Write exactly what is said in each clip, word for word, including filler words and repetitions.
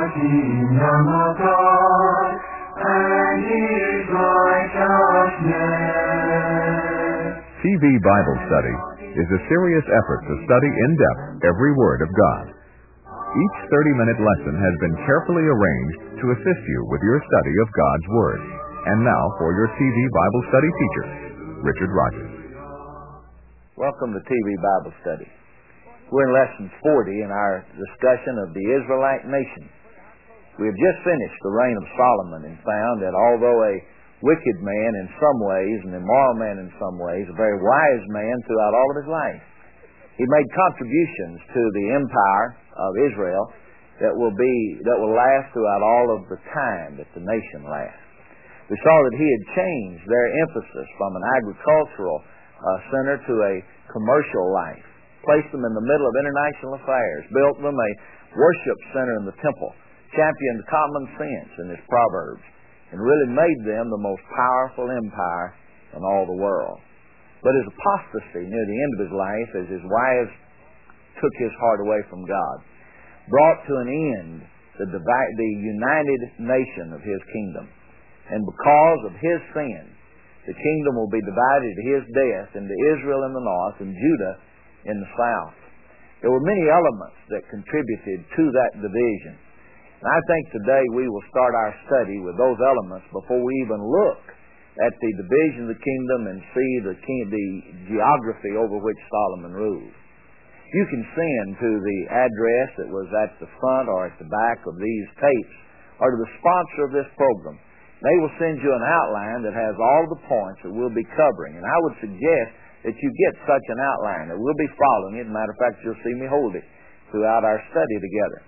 kingdom of God and His righteousness. T V Bible Study is a serious effort to study in depth every Word of God. Each thirty-minute lesson has been carefully arranged to assist you with your study of God's Word. And now for your T V Bible Study teacher, Richard Rogers. Welcome to T V Bible Study. We're in Lesson forty in our discussion of the Israelite nation. We have just finished the reign of Solomon and found that although a wicked man in some ways, an immoral man in some ways, a very wise man throughout all of his life, he made contributions to the empire of Israel that will be that will last throughout all of the time that the nation lasts. We saw that he had changed their emphasis from an agricultural uh, center to a commercial life, placed them in the middle of international affairs, built them a worship center in the temple, championed common sense in his proverbs, and really made them the most powerful empire in all the world. But his apostasy near the end of his life, as his wives took his heart away from God, brought to an end the, divi- the united nation of his kingdom. And because of his sin, the kingdom will be divided at his death into Israel in the north and Judah in the south. There were many elements that contributed to that division. And I think today we will start our study with those elements before we even look at the division of the kingdom and see the, king, the geography over which Solomon ruled. You can send to the address that was at the front or at the back of these tapes or to the sponsor of this program. They will send you an outline that has all the points that we'll be covering. And I would suggest that you get such an outline that we'll be following it. As a matter of fact, you'll see me hold it throughout our study together.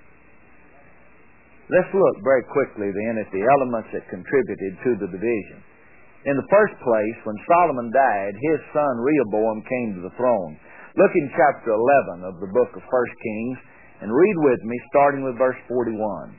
Let's look very quickly then at the elements that contributed to the division. In the first place, when Solomon died, his son Rehoboam came to the throne. Look in chapter eleven of the book of First Kings and read with me starting with verse forty-one.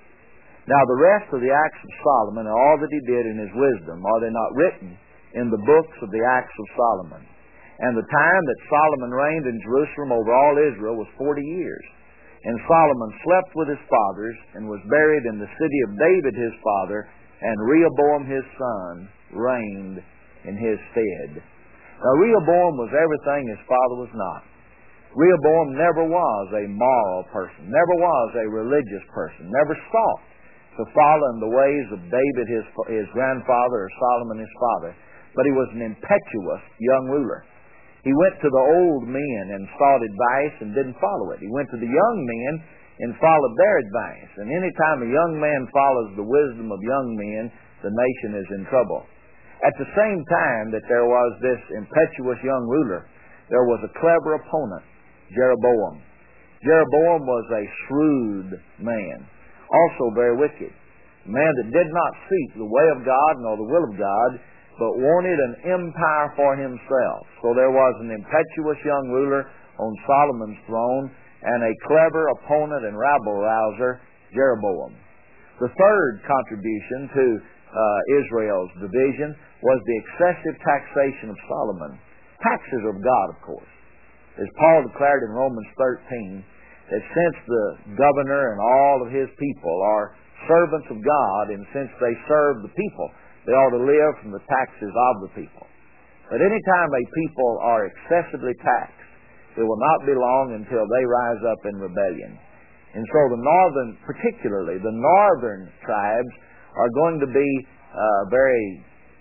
Now the rest of the acts of Solomon and all that he did in his wisdom, are they not written in the books of the acts of Solomon? And the time that Solomon reigned in Jerusalem over all Israel was forty years. And Solomon slept with his fathers and was buried in the city of David his father, and Rehoboam his son reigned in his stead. Now Rehoboam was everything his father was not. Rehoboam never was a moral person, never was a religious person, never sought to follow in the ways of David his, his grandfather or Solomon his father, but he was an impetuous young ruler. He went to the old men and sought advice and didn't follow it. He went to the young men and followed their advice. And any time a young man follows the wisdom of young men, the nation is in trouble. At the same time that there was this impetuous young ruler, there was a clever opponent, Jeroboam. Jeroboam was a shrewd man, also very wicked, a man that did not seek the way of God nor the will of God, but wanted an empire for himself. So there was an impetuous young ruler on Solomon's throne and a clever opponent and rabble-rouser, Jeroboam. The third contribution to uh, Israel's division was the excessive taxation of Solomon. Taxes of God, of course. As Paul declared in Romans thirteen, that since the governor and all of his people are servants of God, and since they serve the people, they ought to live from the taxes of the people. But any time a people are excessively taxed, it will not be long until they rise up in rebellion. And so the northern, particularly the northern tribes, are going to be uh, very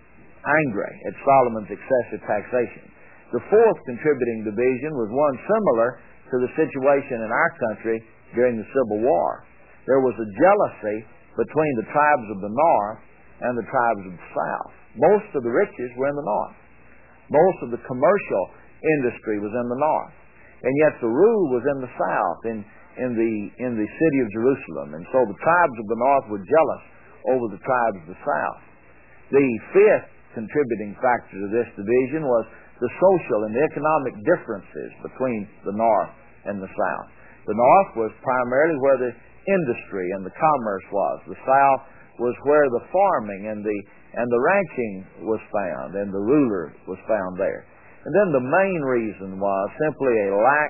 angry at Solomon's excessive taxation. The fourth contributing division was one similar to the situation in our country during the Civil War. There was a jealousy between the tribes of the north and the tribes of the south. Most of the riches were in the north. Most of the commercial industry was in the north. And yet the rule was in the south, in, in, the, in the city of Jerusalem. And so the tribes of the north were jealous over the tribes of the south. The fifth contributing factor to this division was the social and the economic differences between the north and the south. The north was primarily where the industry and the commerce was. The south was where the farming and the and the ranching was found, and the ruler was found there. And then the main reason was simply a lack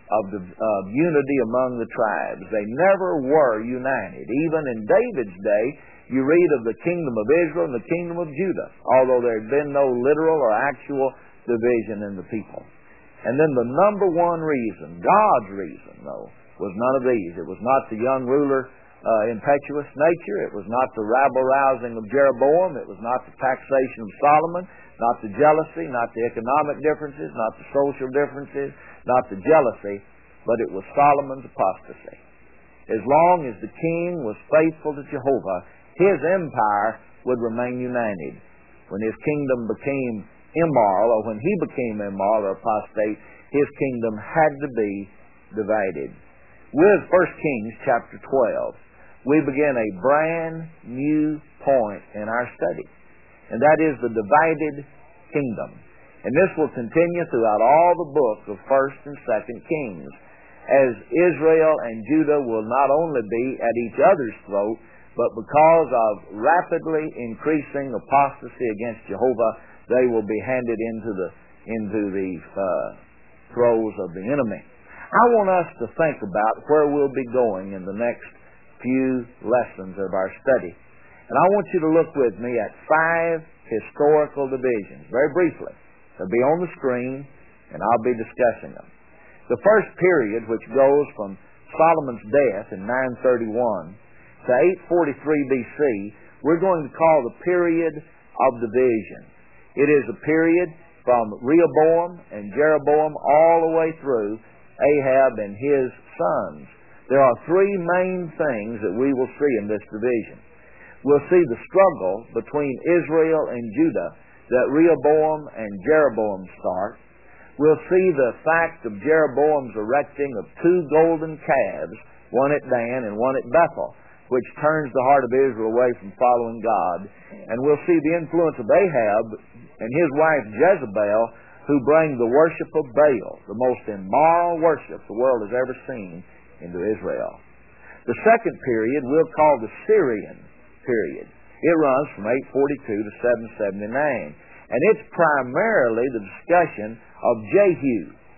of the of unity among the tribes. They never were united. Even in David's day, you read of the kingdom of Israel and the kingdom of Judah, although there had been no literal or actual division in the people. And then the number one reason, God's reason, though, was none of these. It was not the young ruler uh, impetuous nature. It was not the rabble-rousing of Jeroboam. It was not the taxation of Solomon, not the jealousy, not the economic differences, not the social differences, not the jealousy, but it was Solomon's apostasy. As long as the king was faithful to Jehovah, his empire would remain united. When his kingdom became immoral, or when he became immoral or apostate, his kingdom had to be divided. With First Kings chapter twelve, we begin a brand new point in our study, and that is the divided kingdom. And this will continue throughout all the books of First and Second Kings, as Israel and Judah will not only be at each other's throat, but because of rapidly increasing apostasy against Jehovah, they will be handed into the into the uh, throes of the enemy. I want us to think about where we'll be going in the next few lessons of our study. And I want you to look with me at five historical divisions, very briefly. They'll be on the screen, and I'll be discussing them. The first period, which goes from Solomon's death in nine thirty-one to eight forty-three B C, we're going to call the period of division. It is a period from Rehoboam and Jeroboam all the way through Ahab and his sons. There are three main things that we will see in this division. We'll see the struggle between Israel and Judah that Rehoboam and Jeroboam start. We'll see the fact of Jeroboam's erecting of two golden calves, one at Dan and one at Bethel, which turns the heart of Israel away from following God. And we'll see the influence of Ahab and his wife Jezebel, who bring the worship of Baal, the most immoral worship the world has ever seen, into Israel. The second period we'll call the Syrian period. It runs from eight forty-two to seven seventy-nine. And it's primarily the discussion of Jehu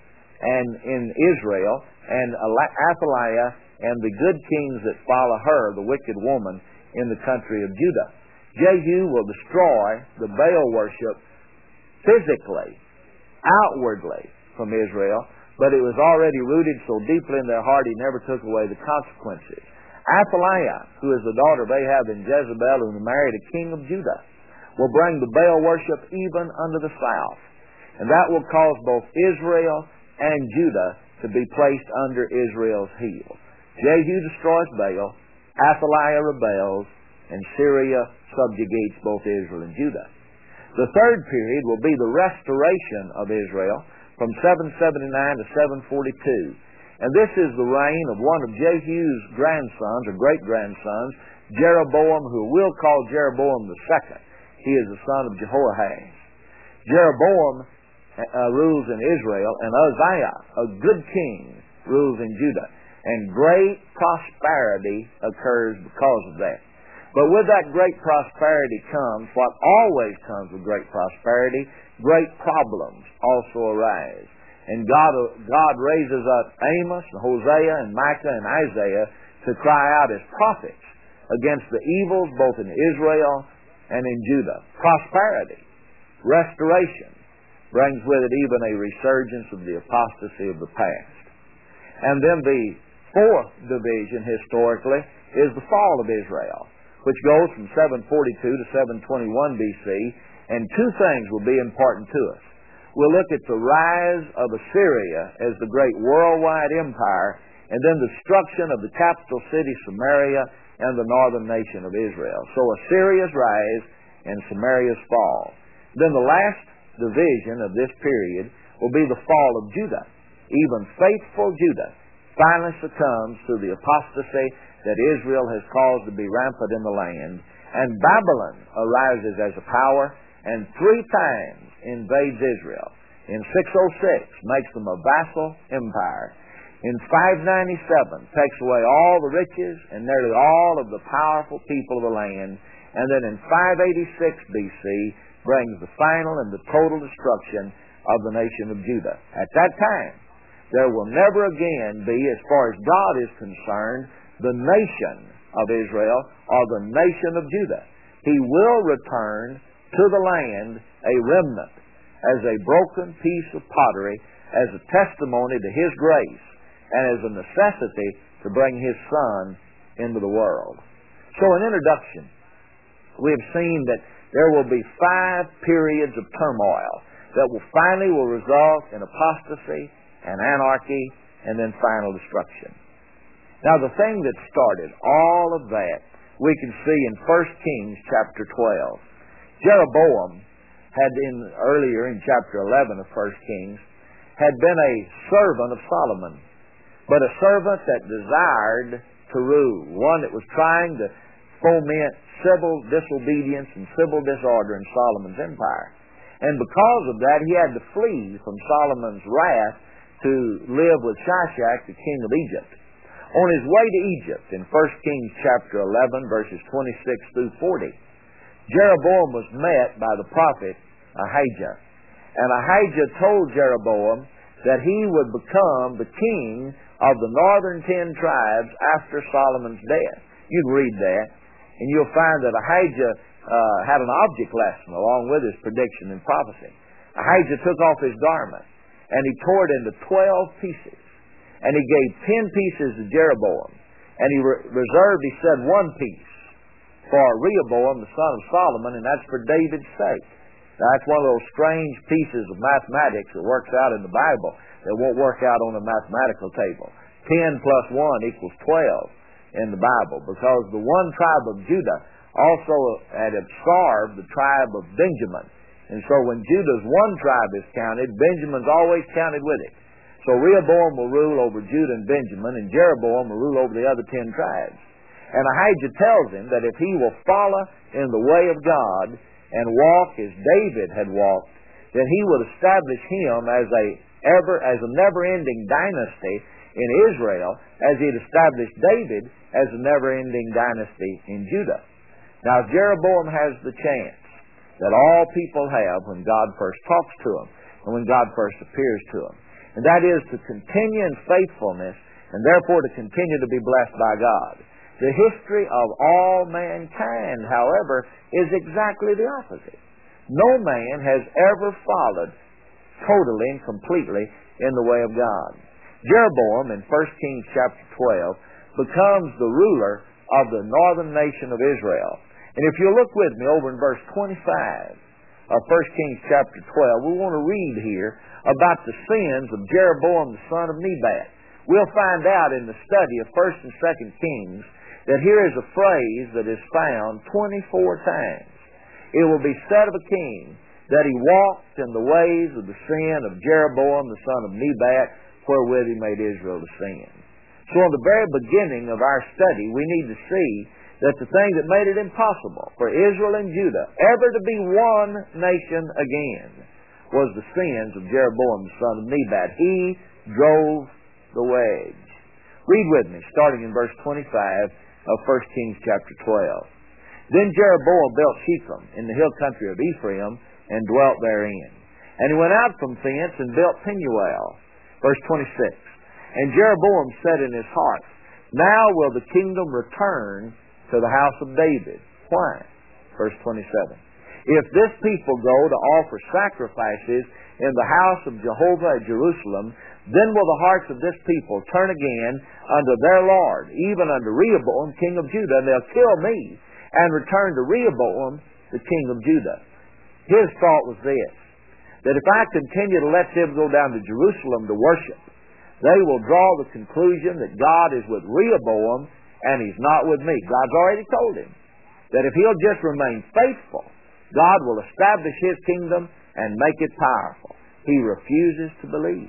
and in Israel and Athaliah and the good kings that follow her, the wicked woman, in the country of Judah. Jehu will destroy the Baal worship physically, outwardly from Israel, but it was already rooted so deeply in their heart he never took away the consequences. Athaliah, who is the daughter of Ahab and Jezebel, who married a king of Judah, will bring the Baal worship even unto the south. And that will cause both Israel and Judah to be placed under Israel's heel. Jehu destroys Baal, Athaliah rebels, and Syria subjugates both Israel and Judah. The third period will be the restoration of Israel from seven seventy-nine to seven forty-two. And this is the reign of one of Jehu's grandsons, or great-grandsons, Jeroboam, who we'll call Jeroboam the second. He is the son of Jehoahaz. Jeroboam uh, rules in Israel, and Uzziah, a good king, rules in Judah. And great prosperity occurs because of that. But with that great prosperity comes what always comes with great prosperity: great problems also arise. And God, God raises up Amos, and Hosea, and Micah, and Isaiah to cry out as prophets against the evils both in Israel and in Judah. Prosperity, restoration, brings with it even a resurgence of the apostasy of the past. And then the fourth division historically is the fall of Israel, which goes from seven forty-two to seven twenty-one B C, and two things will be important to us. We'll look at the rise of Assyria as the great worldwide empire, and then the destruction of the capital city Samaria and the northern nation of Israel. So Assyria's rise and Samaria's fall. Then the last division of this period will be the fall of Judah. Even faithful Judah finally succumbs to the apostasy that Israel has caused to be rampant in the land, and Babylon arises as a power and three times invades Israel. In six oh six, makes them a vassal empire. In five ninety-seven, takes away all the riches and nearly all of the powerful people of the land. And then in five eighty-six B C, brings the final and the total destruction of the nation of Judah. At that time, there will never again be, as far as God is concerned, the nation of Israel or the nation of Judah. He will return to the land a remnant as a broken piece of pottery, as a testimony to His grace, and as a necessity to bring His Son into the world. So in introduction, we have seen that there will be five periods of turmoil that will finally will result in apostasy and anarchy and then final destruction. Now the thing that started all of that we can see in First Kings chapter twelve. Jeroboam had in earlier in chapter eleven of First Kings had been a servant of Solomon, but a servant that desired to rule, one that was trying to foment civil disobedience and civil disorder in Solomon's empire. And because of that, he had to flee from Solomon's wrath to live with Shishak, the king of Egypt. On his way to Egypt, in First Kings chapter eleven, verses twenty-six through forty, Jeroboam was met by the prophet Ahijah. And Ahijah told Jeroboam that he would become the king of the northern ten tribes after Solomon's death. You can read that, and you'll find that Ahijah uh, had an object lesson along with his prediction and prophecy. Ahijah took off his garment, and he tore it into twelve pieces. And he gave ten pieces to Jeroboam, and he re- reserved, he said, one piece for Rehoboam, the son of Solomon, and that's for David's sake. Now, that's one of those strange pieces of mathematics that works out in the Bible that won't work out on a mathematical table. ten plus one equals twelve in the Bible, because the one tribe of Judah also had absorbed the tribe of Benjamin. And so when Judah's one tribe is counted, Benjamin's always counted with it. So Rehoboam will rule over Judah and Benjamin, and Jeroboam will rule over the other ten tribes. And Ahijah tells him that if he will follow in the way of God and walk as David had walked, then he would establish him as a ever as a never-ending dynasty in Israel, as he had established David as a never-ending dynasty in Judah. Now Jeroboam has the chance that all people have when God first talks to them and when God first appears to them. And that is to continue in faithfulness and therefore to continue to be blessed by God. The history of all mankind, however, is exactly the opposite. No man has ever followed totally and completely in the way of God. Jeroboam in First Kings chapter twelve becomes the ruler of the northern nation of Israel. And if you look with me over in verse twenty-five of First Kings chapter twelve, we want to read here about the sins of Jeroboam the son of Nebat. We'll find out in the study of First and Second Kings that here is a phrase that is found twenty-four times. It will be said of a king that he walked in the ways of the sin of Jeroboam the son of Nebat, wherewith he made Israel to sin. So in the very beginning of our study, we need to see that the thing that made it impossible for Israel and Judah ever to be one nation again was the sins of Jeroboam the son of Nebat. He drove the wedge. Read with me, starting in verse twenty-five of First Kings chapter twelve. Then Jeroboam built Shechem in the hill country of Ephraim and dwelt therein. And he went out from thence and built Penuel. Verse twenty-six. And Jeroboam said in his heart, now will the kingdom return to the house of David. Why? Verse twenty-seven. If this people go to offer sacrifices in the house of Jehovah at Jerusalem, then will the hearts of this people turn again unto their Lord, even unto Rehoboam, king of Judah, and they'll kill me, and return to Rehoboam, the king of Judah. His thought was this, that if I continue to let them go down to Jerusalem to worship, they will draw the conclusion that God is with Rehoboam, and He's not with me. God's already told him that if he'll just remain faithful, God will establish His kingdom and make it powerful. He refuses to believe.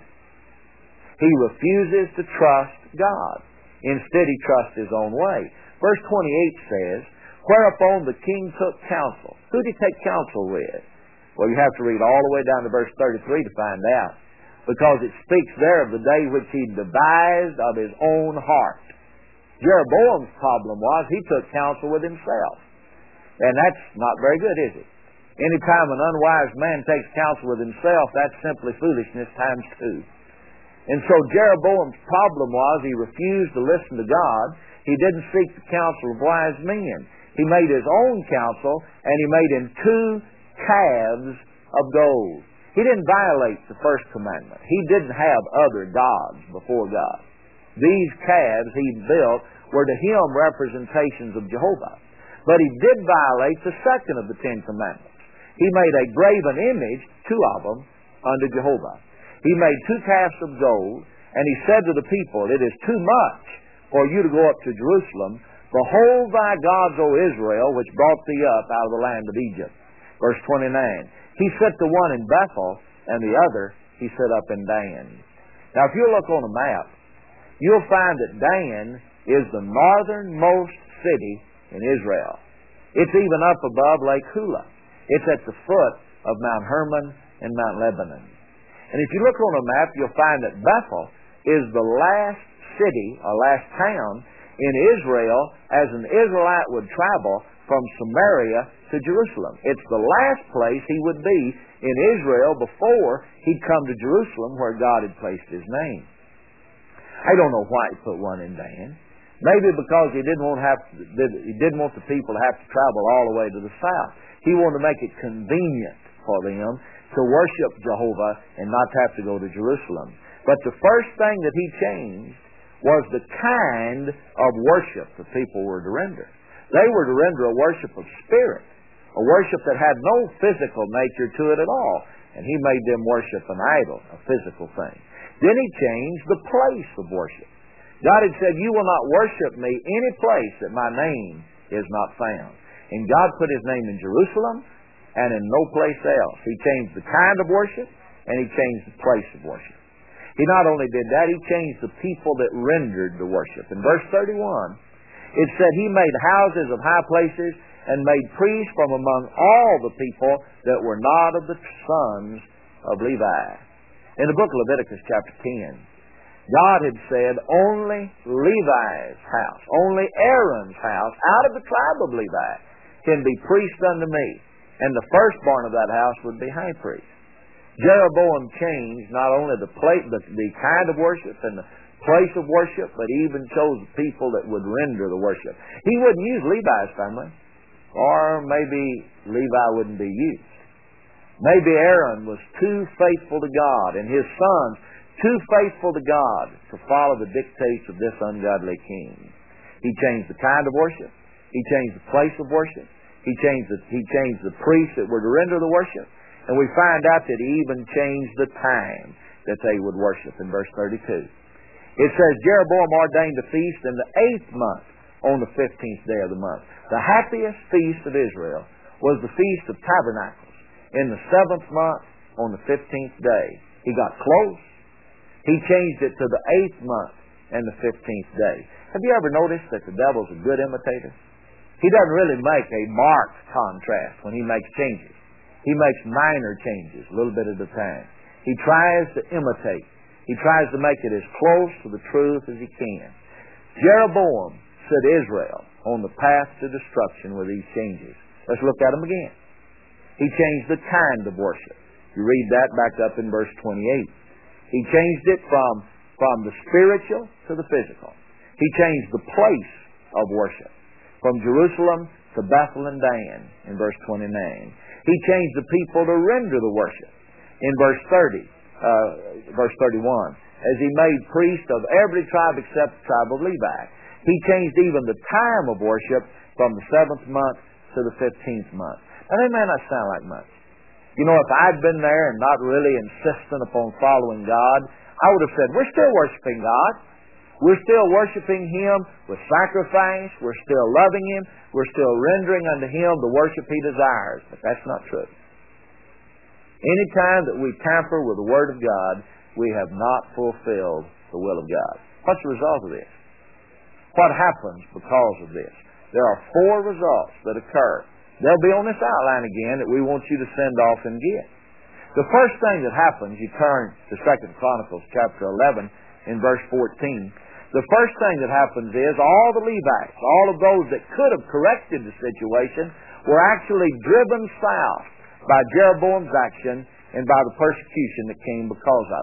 He refuses to trust God. Instead, he trusts his own way. Verse twenty-eight says, whereupon the king took counsel. Who did he take counsel with? Well, you have to read all the way down to verse thirty-three to find out, because it speaks there of the day which he devised of his own heart. Jeroboam's problem was he took counsel with himself. And that's not very good, is it? Anytime an unwise man takes counsel with himself, that's simply foolishness times two. And so Jeroboam's problem was he refused to listen to God. He didn't seek the counsel of wise men. He made his own counsel, and he made him two calves of gold. He didn't violate the first commandment. He didn't have other gods before God. These calves he built were to him representations of Jehovah. But he did violate the second of the Ten Commandments. He made a graven image, two of them, unto Jehovah. He made two calves of gold, and he said to the people, "It is too much for you to go up to Jerusalem. Behold thy gods, O Israel, which brought thee up out of the land of Egypt." Verse twenty-nine. He set the one in Bethel, and the other he set up in Dan. Now, if you look on a map, you'll find that Dan is the northernmost city in Israel. It's even up above Lake Hula. It's at the foot of Mount Hermon and Mount Lebanon. And if you look on a map, you'll find that Bethel is the last city, or last town, in Israel as an Israelite would travel from Samaria to Jerusalem. It's the last place he would be in Israel before he'd come to Jerusalem where God had placed his name. I don't know why he put one in Dan. Maybe because he didn't want to have he didn't want the people to have to travel all the way to the south. He wanted to make it convenient for them to worship Jehovah and not have to go to Jerusalem. But the first thing that he changed was the kind of worship the people were to render. They were to render a worship of spirit, a worship that had no physical nature to it at all. And he made them worship an idol, a physical thing. Then he changed the place of worship. God had said, "You will not worship me any place that my name is not found." And God put his name in Jerusalem and in no place else. He changed the kind of worship, and he changed the place of worship. He not only did that, he changed the people that rendered the worship. In verse thirty-one, it said, "He made houses of high places and made priests from among all the people that were not of the sons of Levi." In the book of Leviticus chapter ten, God had said, only Levi's house, only Aaron's house, out of the tribe of Levi, can be priest unto me. And the firstborn of that house would be high priest. Jeroboam changed not only the, place, the, the kind of worship and the place of worship, but he even chose the people that would render the worship. He wouldn't use Levi's family, or maybe Levi wouldn't be used. Maybe Aaron was too faithful to God, and his sons too faithful to God to follow the dictates of this ungodly king. He changed the kind of worship. He changed the place of worship. He changed the, he changed the priests that were to render the worship. And we find out that he even changed the time that they would worship in verse thirty-two. It says, "Jeroboam ordained a feast in the eighth month on the fifteenth day of the month." The happiest feast of Israel was the Feast of Tabernacles in the seventh month on the fifteenth day. He got close. He changed it to the eighth month and the fifteenth day. Have you ever noticed that the devil's a good imitator? He doesn't really make a marked contrast when he makes changes. He makes minor changes, a little bit at a time. He tries to imitate. He tries to make it as close to the truth as he can. Jeroboam set Israel on the path to destruction with these changes. Let's look at them again. He changed the kind of worship. You read that back up in verse twenty-eight. He changed it from, from the spiritual to the physical. He changed the place of worship from Jerusalem to Bethel and Dan in verse twenty-nine. He changed the people to render the worship in verse thirty, uh, verse thirty-one, as he made priests of every tribe except the tribe of Levi. He changed even the time of worship from the seventh month to the fifteenth month. Now, that may not sound like much. You know, if I'd been there and not really insistent upon following God, I would have said, we're still worshiping God. We're still worshiping Him with sacrifice. We're still loving Him. We're still rendering unto Him the worship He desires. But that's not true. Any time that we tamper with the Word of God, we have not fulfilled the will of God. What's the result of this? What happens because of this? There are four results that occur. They'll be on this outline again that we want you to send off and get. The first thing that happens, you turn to Second Chronicles chapter eleven in verse fourteen. The first thing that happens is all the Levites, all of those that could have corrected the situation, were actually driven south by Jeroboam's action and by the persecution that came because of it.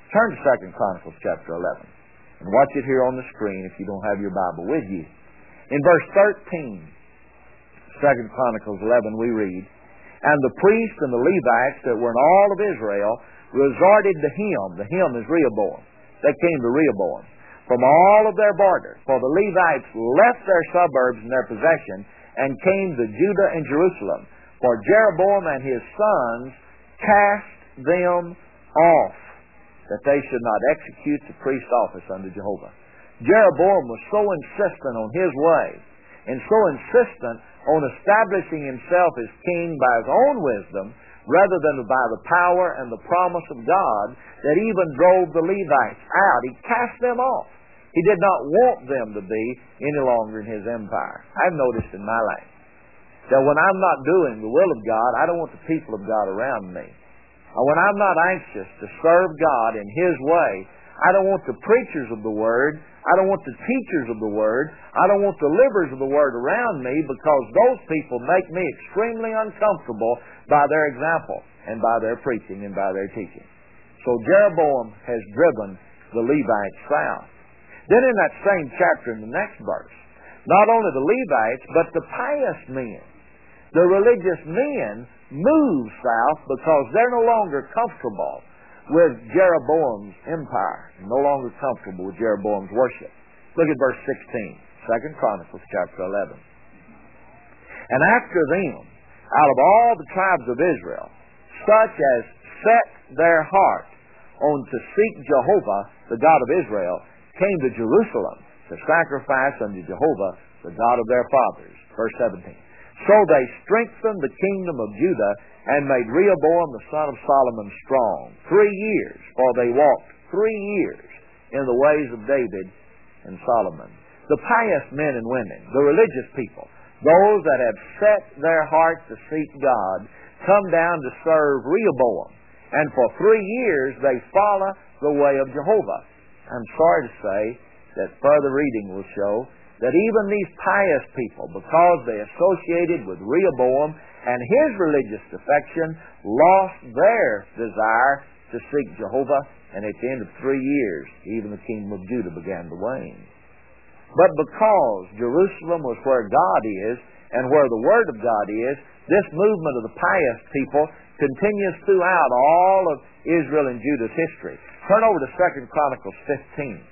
Turn to Second Chronicles chapter eleven. And watch it here on the screen if you don't have your Bible with you. In verse thirteen, Second Chronicles eleven, we read, "And the priests and the Levites that were in all of Israel resorted to him." The him is Rehoboam. They came to Rehoboam from all of their border. For the Levites left their suburbs and their possession and came to Judah and Jerusalem. For Jeroboam and his sons cast them off, that they should not execute the priest's office unto Jehovah. Jeroboam was so insistent on his way and so insistent on establishing himself as king by his own wisdom rather than by the power and the promise of God that even drove the Levites out. He cast them off. He did not want them to be any longer in his empire. I've noticed in my life that when I'm not doing the will of God, I don't want the people of God around me. When I'm not anxious to serve God in His way, I don't want the preachers of the Word, I don't want the teachers of the Word, I don't want the livers of the Word around me, because those people make me extremely uncomfortable by their example and by their preaching and by their teaching. So Jeroboam has driven the Levites south. Then in that same chapter, in the next verse, not only the Levites, but the pious men, the religious men, move south because they're no longer comfortable with Jeroboam's empire, no longer comfortable with Jeroboam's worship. Look at verse sixteen, Second Chronicles chapter eleven. "And after them, out of all the tribes of Israel, such as set their heart on to seek Jehovah, the God of Israel, came to Jerusalem to sacrifice unto Jehovah, the God of their fathers." Verse seventeen. "So they strengthened the kingdom of Judah and made Rehoboam the son of Solomon strong. Three years, for they walked three years in the ways of David and Solomon." The pious men and women, the religious people, those that have set their heart to seek God, come down to serve Rehoboam. And for three years they follow the way of Jehovah. I'm sorry to say that further reading will show that even these pious people, because they associated with Rehoboam and his religious defection, lost their desire to seek Jehovah, and at the end of three years, even the kingdom of Judah began to wane. But because Jerusalem was where God is and where the Word of God is, this movement of the pious people continues throughout all of Israel and Judah's history. Turn over to Second Chronicles fifteen.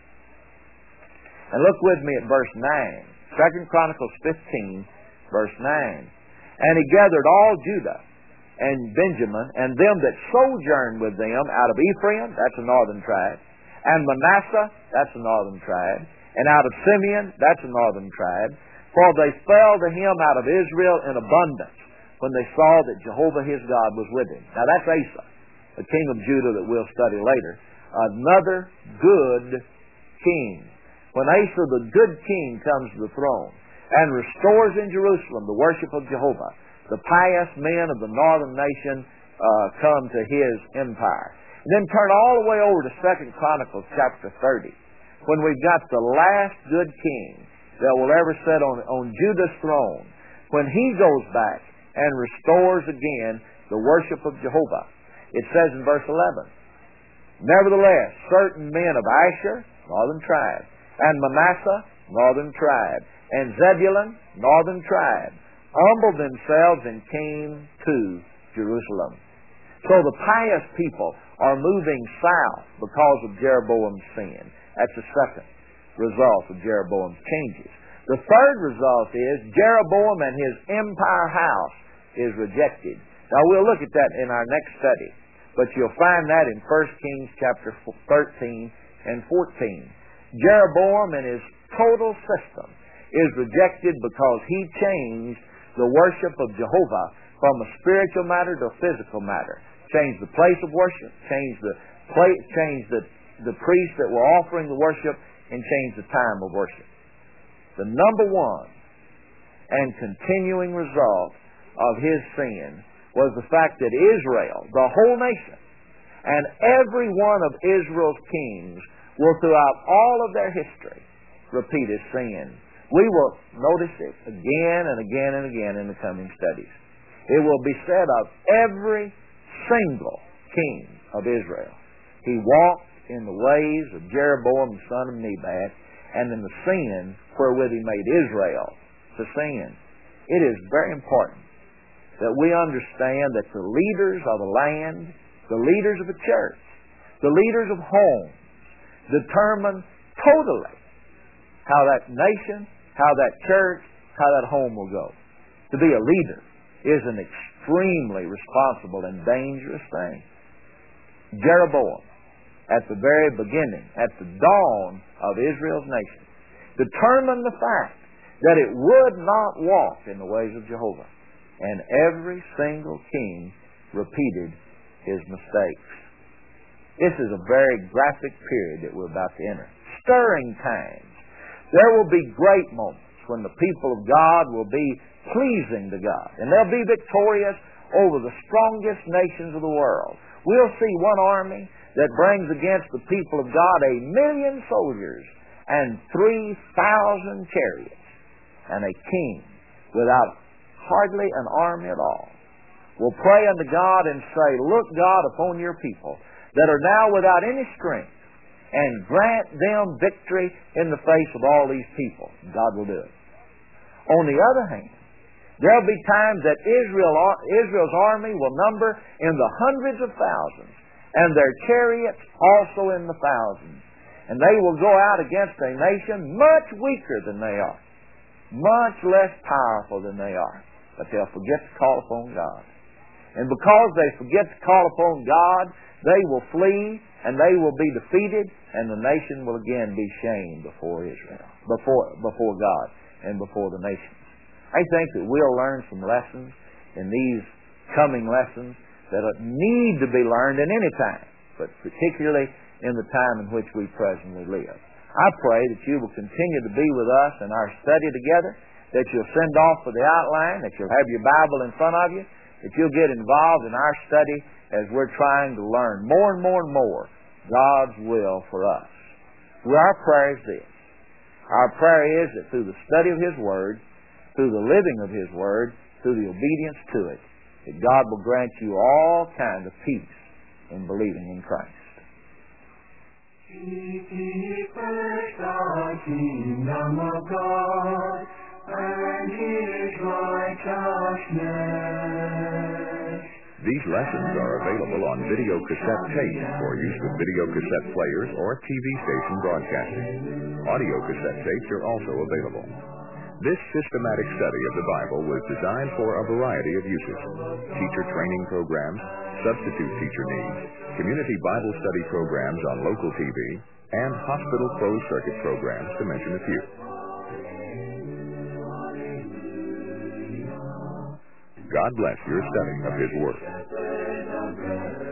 And look with me at verse nine. Second Chronicles fifteen, verse nine. "And he gathered all Judah and Benjamin, and them that sojourned with them out of Ephraim," that's a northern tribe, "and Manasseh," that's a northern tribe, "and out of Simeon," that's a northern tribe, for they fell to him out of Israel in abundance, when they saw that Jehovah his God was with him." Now that's Asa, the king of Judah that we'll study later. Another good king. When Asa, the good king, comes to the throne and restores in Jerusalem the worship of Jehovah, the pious men of the northern nation uh, come to his empire. And then turn all the way over to Second Chronicles chapter thirty, when we've got the last good king that will ever sit on, on Judah's throne, when he goes back and restores again the worship of Jehovah. It says in verse eleven, "Nevertheless, certain men of Asher," northern tribe, "and Manasseh," northern tribe, "and Zebulun," northern tribe, humbled themselves and came to Jerusalem." So the pious people are moving south because of Jeroboam's sin. That's the second result of Jeroboam's changes. The third result is Jeroboam and his empire house is rejected. Now we'll look at that in our next study, but you'll find that in First Kings chapter thirteen and fourteen. Jeroboam and his total system is rejected because he changed the worship of Jehovah from a spiritual matter to a physical matter. Changed the place of worship, changed the place, changed the, the priests that were offering the worship, and changed the time of worship. The number one and continuing result of his sin was the fact that Israel, the whole nation, and every one of Israel's kings will throughout all of their history repeat his sin. We will notice it again and again and again in the coming studies. It will be said of every single king of Israel, he walked in the ways of Jeroboam the son of Nebat, and in the sin wherewith he made Israel to sin. It is very important that we understand that the leaders of the land, the leaders of the church, the leaders of homes, determine totally how that nation, how that church, how that home will go. To be a leader is an extremely responsible and dangerous thing. Jeroboam, at the very beginning, at the dawn of Israel's nation, determined the fact that it would not walk in the ways of Jehovah. And every single king repeated his mistakes. This is a very graphic period that we're about to enter. Stirring times. There will be great moments when the people of God will be pleasing to God. And they'll be victorious over the strongest nations of the world. We'll see one army that brings against the people of God a million soldiers and three thousand chariots. And a king without hardly an army at all will pray unto God and say, look, God, upon your people that are now without any strength, and grant them victory in the face of all these people. God will do it. On the other hand, there'll be times that Israel, Israel's army will number in the hundreds of thousands, and their chariots also in the thousands. And they will go out against a nation much weaker than they are, much less powerful than they are. But they'll forget to call upon God. And because they forget to call upon God, they will flee, and they will be defeated, and the nation will again be shamed before Israel, before, before God, and before the nations. I think that we'll learn some lessons in these coming lessons that need to be learned in any time, but particularly in the time in which we presently live. I pray that you will continue to be with us in our study together, that you'll send off for the outline, that you'll have your Bible in front of you, that you'll get involved in our study as we're trying to learn more and more and more God's will for us. Well, our prayer is this. Our prayer is that through the study of His Word, through the living of His Word, through the obedience to it, that God will grant you all kinds of peace in believing in Christ. Seek ye first the kingdom of God and His righteousness. These lessons are available on video cassette tape for use with video cassette players or T V station broadcasting. Audio cassette tapes are also available. This systematic study of the Bible was designed for a variety of uses: teacher training programs, substitute teacher needs, community Bible study programs on local T V, and hospital closed circuit programs, to mention a few. God bless your study of His Word.